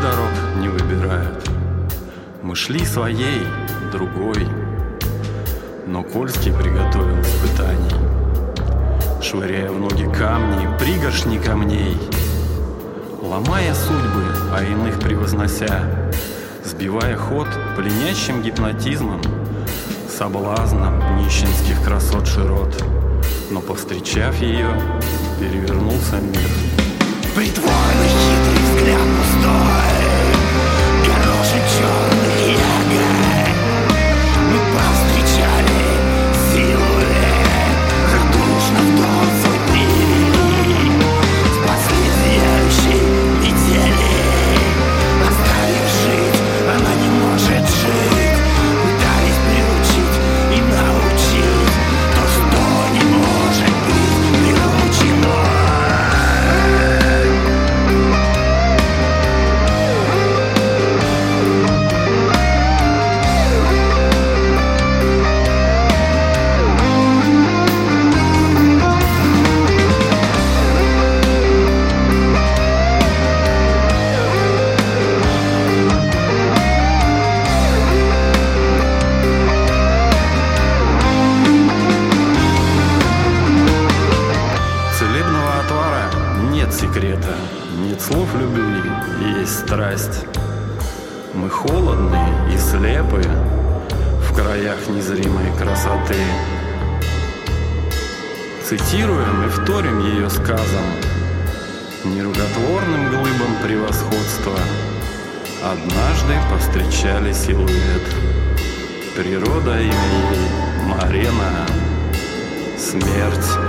дорог не выбирают. Мы шли своей, другой, но Кольский приготовил испытаний, швыряя в ноги камни, пригоршни камней, ломая судьбы, а иных превознося, сбивая ход пленящим гипнотизмом, соблазном нищенских красот широт. Но, повстречав ее, перевернулся мир. Притворный хитрый взгляд пустой, горошек черных ягод. Мы повстречали силуэт, радушно в дом свой привели, спасли зияющей метели. Оставив жить, она не может жить. Пытались приучить и научить то, что не может быть приучено. Целебного отвара нет секрета, нет слов любви, есть страсть. Мы холодны и слепы в краях незримой красоты. Цитируем и вторим ее сказам, нерукотворным глыбам превосходства. Однажды повстречали силуэт. Природа имя ей Марена, смерть.